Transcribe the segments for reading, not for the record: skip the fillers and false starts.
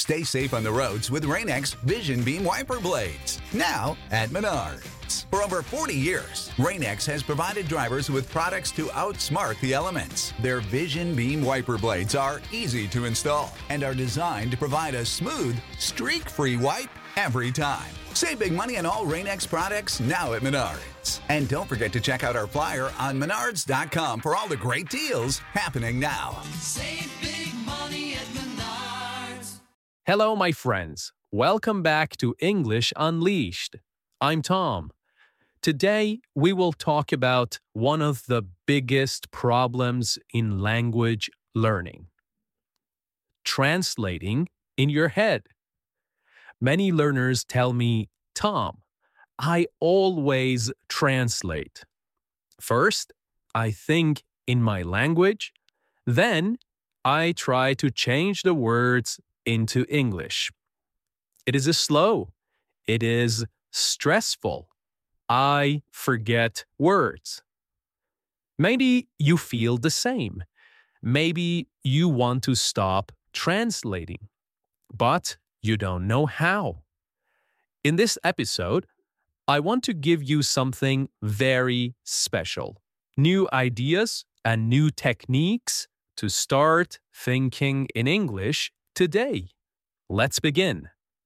Stay safe on the roads with Rain-X Vision Beam Wiper Blades. Now at Menards. For over 40 years, Rain-X has provided drivers with products to outsmart the elements. Their Vision Beam Wiper Blades are easy to install and are designed to provide a smooth, streak-free wipe every time. Save big money on all Rain-X products now at Menards. And don't forget to check out our flyer on menards.com for all the great deals happening now. Save big money at Menards. Hello, my friends. Welcome back to English Unleashed. I'm Tom. Today, we will talk about one of the biggest problems in language learning: translating in your head. Many learners tell me, Tom, I always translate. First, I think in my language, then I try to change the words into English. It is slow. It is stressful. I forget words. Maybe you feel the same. Maybe you want to stop translating, but you don't know how. In this episode, I want to give you something very special. New ideas and new techniques to start thinking in English today. Let's begin.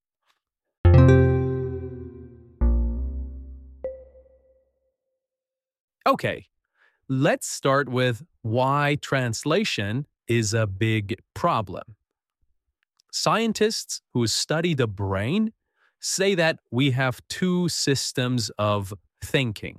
Okay, let's start with why translation is a big problem. Scientists who study the brain say that we have two systems of thinking.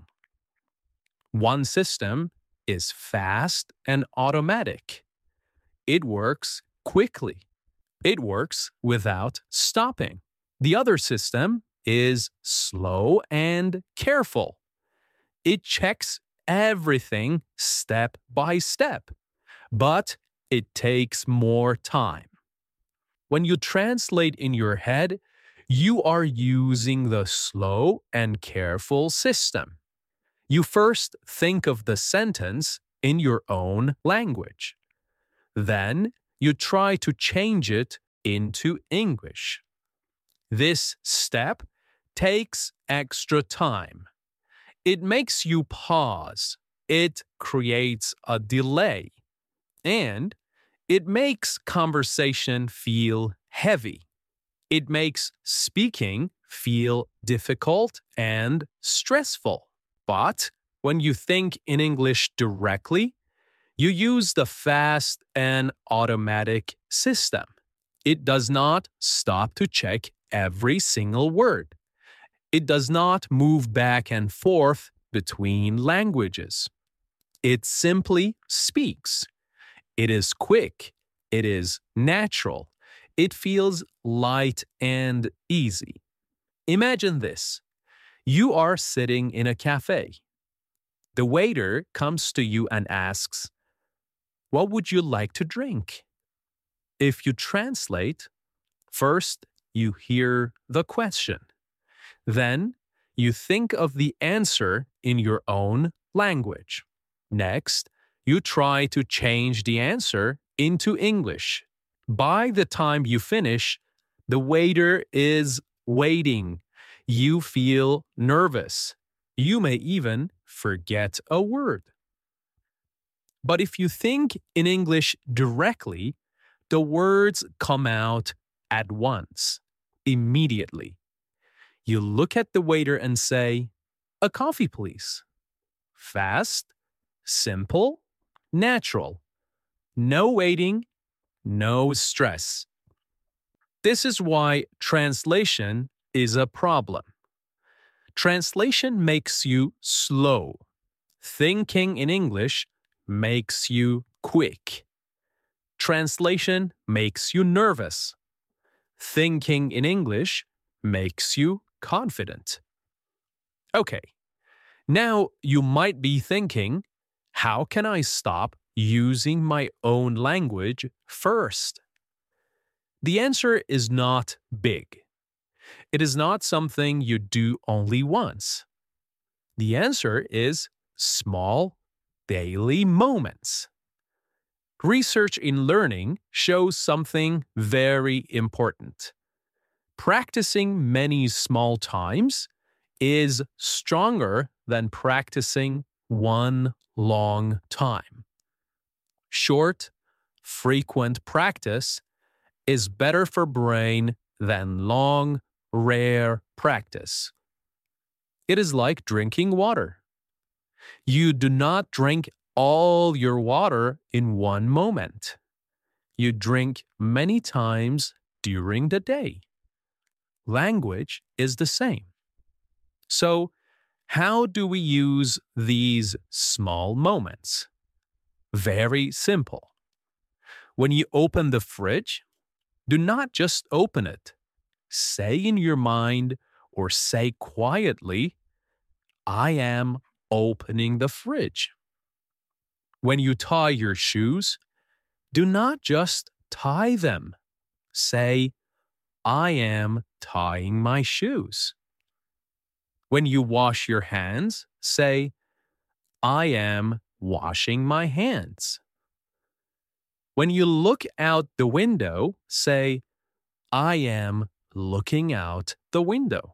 One system is fast and automatic. It works quickly. It works without stopping. The other system is slow and careful. It checks everything step by step, but it takes more time. When you translate in your head, you are using the slow and careful system. You first think of the sentence in your own language. Then you try to change it into English. This step takes extra time. It makes you pause. It creates a delay. And it makes conversation feel heavy. It makes speaking feel difficult and stressful. But when you think in English directly, you use the fast and automatic system. It does not stop to check every single word. It does not move back and forth between languages. It simply speaks. It is quick. It is natural. It feels light and easy. Imagine this. You are sitting in a cafe. The waiter comes to you and asks, "What would you like to drink?" If you translate, first you hear the question. Then you think of the answer in your own language. Next, you try to change the answer into English. By the time you finish, the waiter is waiting. You feel nervous. You may even forget a word. But if you think in English directly, the words come out at once, immediately. You look at the waiter and say, "A coffee, please." Fast, simple, natural. No waiting, no stress. This is why translation is a problem. Translation makes you slow. Thinking in English makes you quick. Translation makes you nervous. Thinking in English makes you confident. Okay, now you might be thinking, how can I stop using my own language first? The answer is not big. It is not something you do only once. The answer is small, daily moments. Research in learning shows something very important. Practicing many small times is stronger than practicing one long time. Short, frequent practice is better for brain than long, rare practice. It is like drinking water. You do not drink all your water in one moment. You drink many times during the day. Language is the same. So, how do we use these small moments? Very simple. When you open the fridge, do not just open it. Say in your mind or say quietly, I am opening the fridge. When you tie your shoes, do not just tie them. Say, I am tying my shoes. When you wash your hands, say, I am washing my hands. When you look out the window, say, I am looking out the window.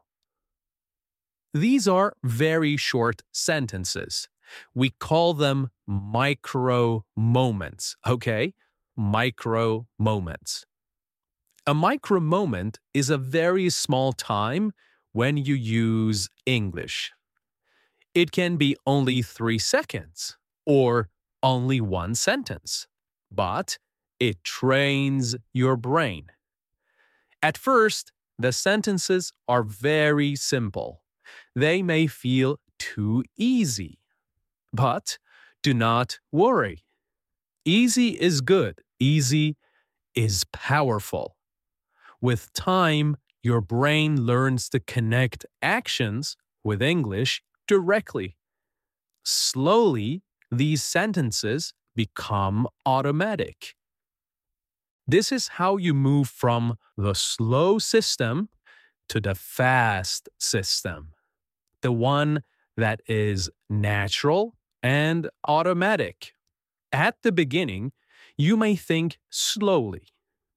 These are very short sentences. We call them micro moments, okay? Micro moments. A micro moment is a very small time when you use English. It can be only 3 seconds or only one sentence, but it trains your brain. At first, the sentences are very simple. They may feel too easy. But do not worry. Easy is good. Easy is powerful. With time, your brain learns to connect actions with English directly. Slowly, these sentences become automatic. This is how you move from the slow system to the fast system, the one that is natural and automatic. At the beginning, you may think slowly.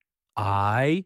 I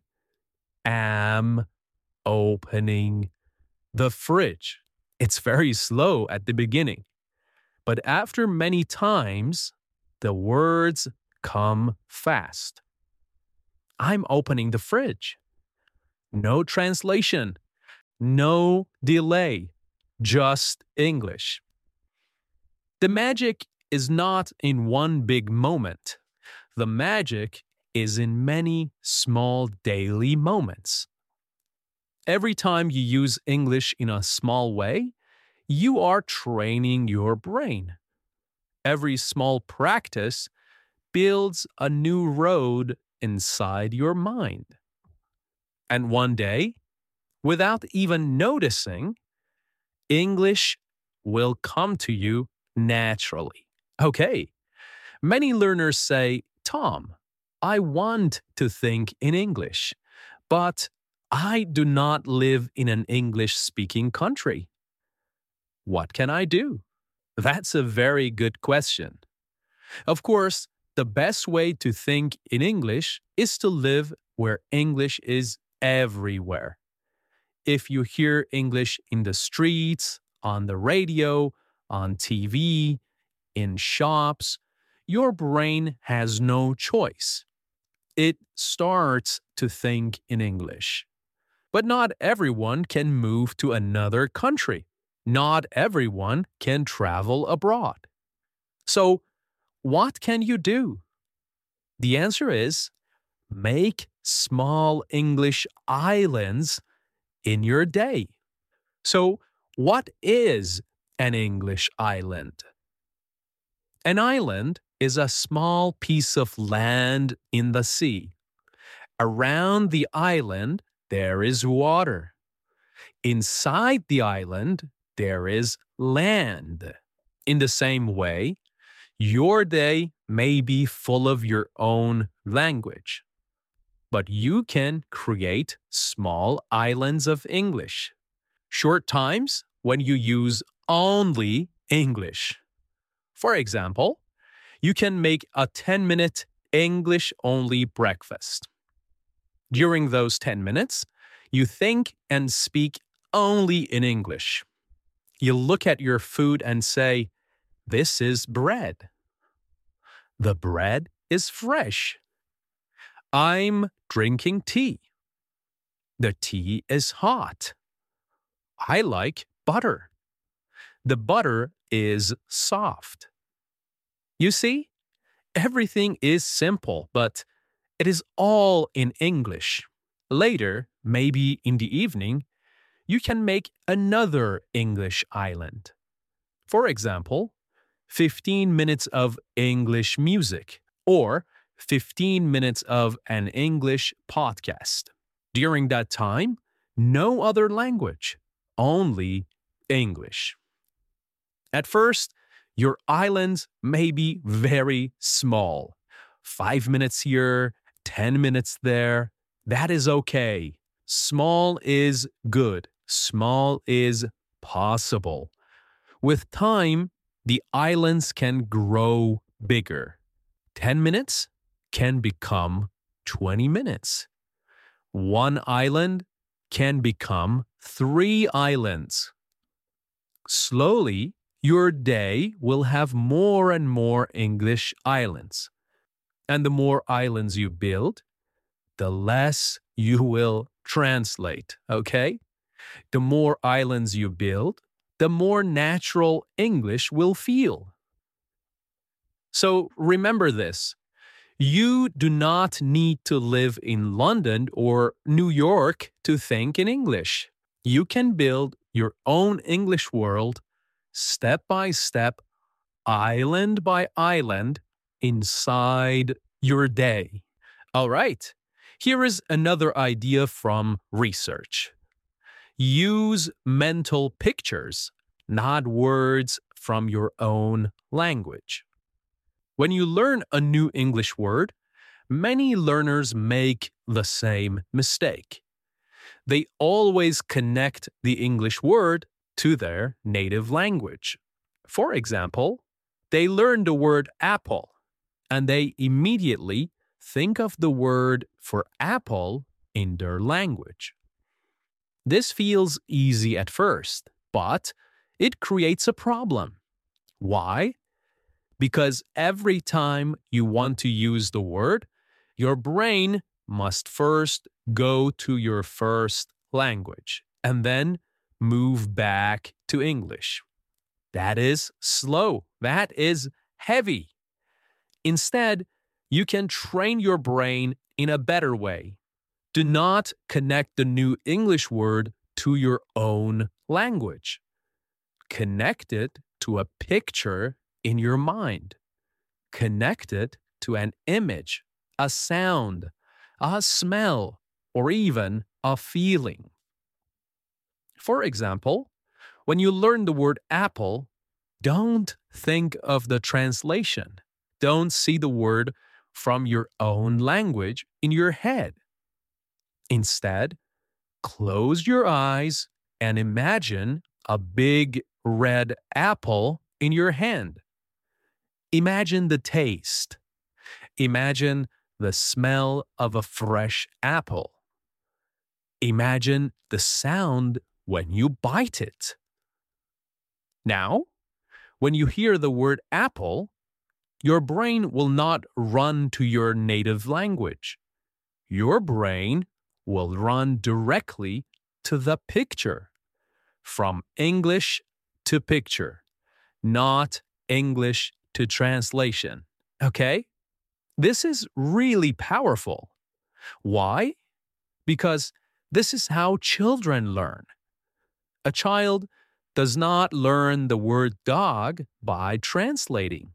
am opening the fridge. It's very slow at the beginning. But after many times, the words come fast. I'm opening the fridge. No translation, no delay, just English. The magic is not in one big moment. The magic is in many small daily moments. Every time you use English in a small way, you are training your brain. Every small practice builds a new road inside your mind. And one day, without even noticing, English will come to you naturally. Okay. Many learners say, Tom, I want to think in English, but I do not live in an English-speaking country. What can I do? That's a very good question. Of course, the best way to think in English is to live where English is everywhere. If you hear English in the streets, on the radio, on TV, in shops, your brain has no choice. It starts to think in English. But not everyone can move to another country. Not everyone can travel abroad. So, what can you do? The answer is make small English islands in your day. So, what is an English island? An island is a small piece of land in the sea. Around the island, there is water. Inside the island, there is land. In the same way, your day may be full of your own language, but you can create small islands of English. Short times when you use only English. For example, you can make a 10-minute English-only breakfast. During those 10 minutes, you think and speak only in English. You look at your food and say, "This is bread. The bread is fresh. I'm drinking tea. The tea is hot. I like butter. The butter is soft." You see, everything is simple, but it is all in English. Later, maybe in the evening, you can make another English island. For example, 15 minutes of English music or 15 minutes of an English podcast. During that time, no other language, only English. At first, your islands may be very small. 5 minutes here, 10 minutes there. That is okay. Small is good. Small is possible. With time, the islands can grow bigger. 10 minutes can become 20 minutes. One island can become 3 islands. Slowly, your day will have more and more English islands. And the more islands you build, the less you will translate, okay? The more islands you build, the more natural English will feel. So remember this. You do not need to live in London or New York to think in English. You can build your own English world step by step, island by island, inside your day. All right, here is another idea from research. Use mental pictures, not words from your own language. When you learn a new English word, many learners make the same mistake. They always connect the English word to their native language. For example, they learn the word apple, and they immediately think of the word for apple in their language. This feels easy at first, but it creates a problem. Why? Because every time you want to use the word, your brain must first go to your first language and then move back to English. That is slow. That is heavy. Instead, you can train your brain in a better way. Do not connect the new English word to your own language. Connect it to a picture in your mind. Connect it to an image, a sound, a smell, or even a feeling. For example, when you learn the word apple, don't think of the translation. Don't see the word from your own language in your head. Instead, close your eyes and imagine a big red apple in your hand. Imagine the taste. Imagine the smell of a fresh apple. Imagine the sound when you bite it. Now, when you hear the word apple, your brain will not run to your native language. Your brain will run directly to the picture. From English to picture, not English to translation. Okay? This is really powerful. Why? Because this is how children learn. A child does not learn the word dog by translating.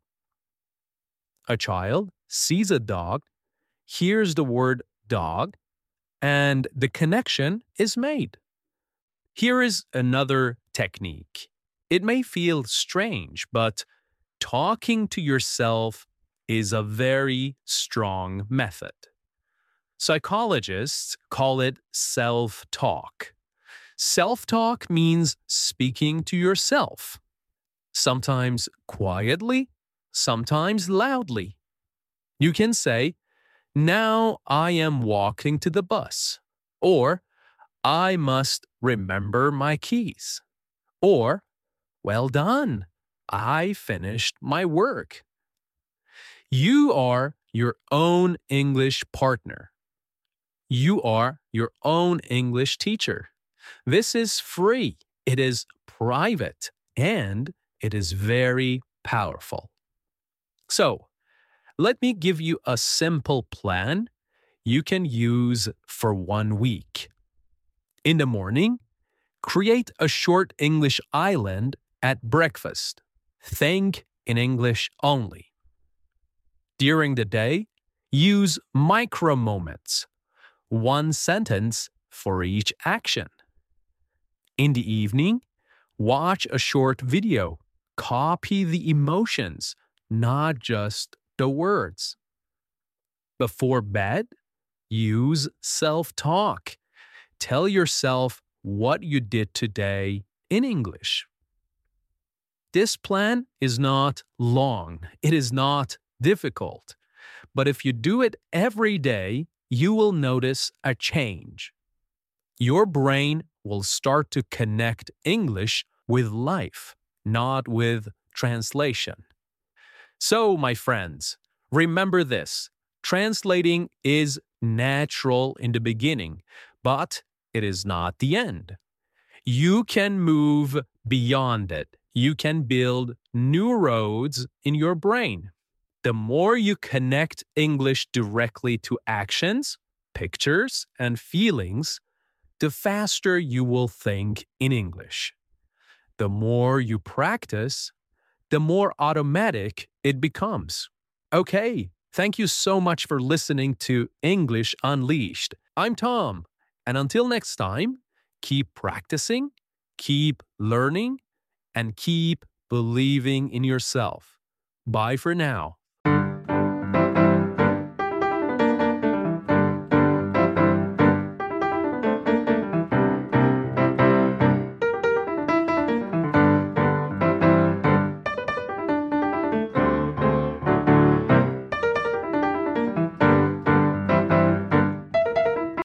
A child sees a dog, hears the word dog, and the connection is made. Here is another technique. It may feel strange, but talking to yourself is a very strong method. Psychologists call it self-talk. Self-talk means speaking to yourself, sometimes quietly, sometimes loudly. You can say, now I am walking to the bus, or I must remember my keys, or well done, I finished my work. You are your own English partner. You are your own English teacher. This is free, it is private, and it is very powerful. So, let me give you a simple plan you can use for 1 week. In the morning, create a short English island at breakfast. Think in English only. During the day, use micro moments, 1 sentence for each action. In the evening, watch a short video. Copy the emotions, not just the words. Before bed, use self-talk. Tell yourself what you did today in English. This plan is not long, it is not difficult, but if you do it every day, you will notice a change. Your brain will start to connect English with life, not with translation. So, my friends, remember this. Translating is natural in the beginning, but it is not the end. You can move beyond it. You can build new roads in your brain. The more you connect English directly to actions, pictures, and feelings, the faster you will think in English. The more you practice, the more automatic it becomes. Okay, thank you so much for listening to English Unleashed. I'm Tom, and until next time, keep practicing, keep learning, and keep believing in yourself. Bye for now.